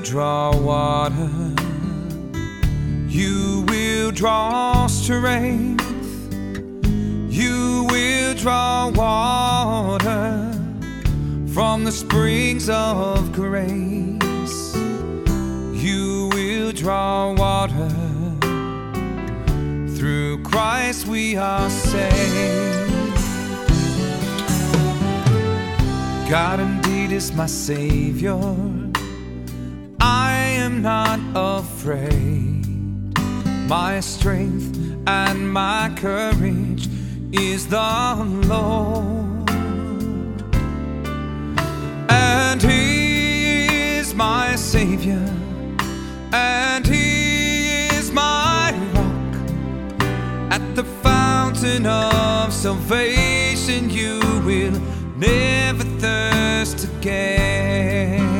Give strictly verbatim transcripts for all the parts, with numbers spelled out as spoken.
draw water, you will draw strength, you will draw water from the springs of grace. You will draw water, through Christ we are saved. God indeed is my Savior, I am not afraid. My strength and my courage is the Lord, and He is my Savior, and He is my rock. At the fountain of salvation you will never thirst again.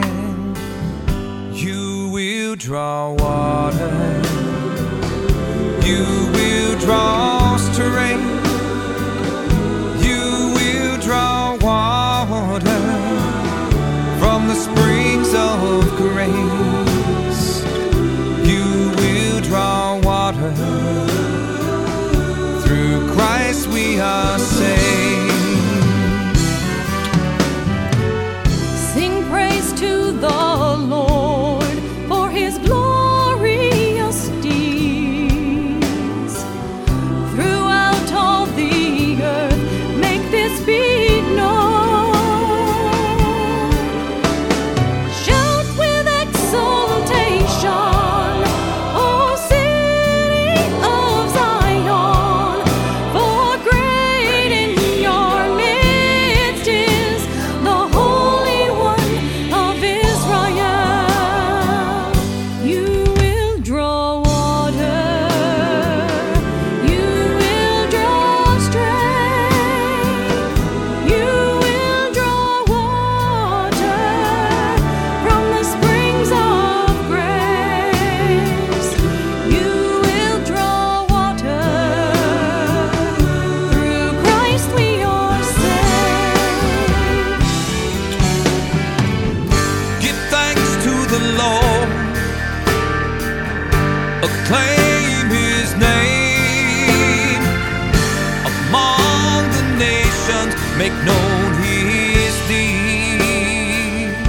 You will draw water, you will draw strength, you will draw water from the springs of grace. You will draw water, through Christ we are saved. Sing praise to the Lord for His glorious deeds. Throughout all the earth, make this be known. Shout with exultation, O city of Zion, for great in your midst is the Holy One of Israel. You will draw water, you will draw strength, you will draw water from the springs of grace. You will draw water, through Christ we are saved. Give thanks to the Lord, acclaim His name. Among the nations make known His deeds.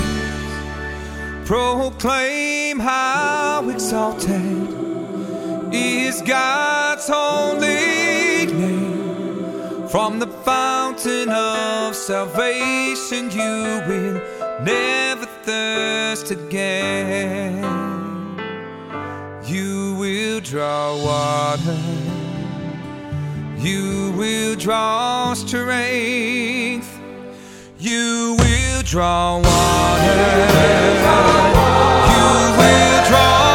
Proclaim how exalted is God's holy name. From the fountain of salvation you will never thirst again. You will draw water, you will draw strength, you will draw water, you will draw